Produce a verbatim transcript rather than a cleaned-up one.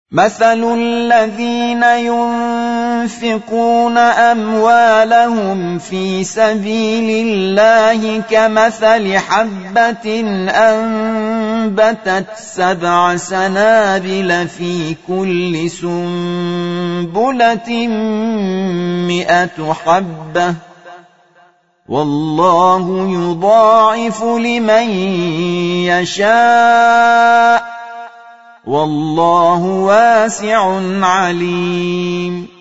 مثل الذين ينفقون أموالهم في سبيل الله كمثل حبة أنبتت سبع سنابل في كل سنبلة مئة حبة والله يضاعف لمن يشاء والله واسع عليم.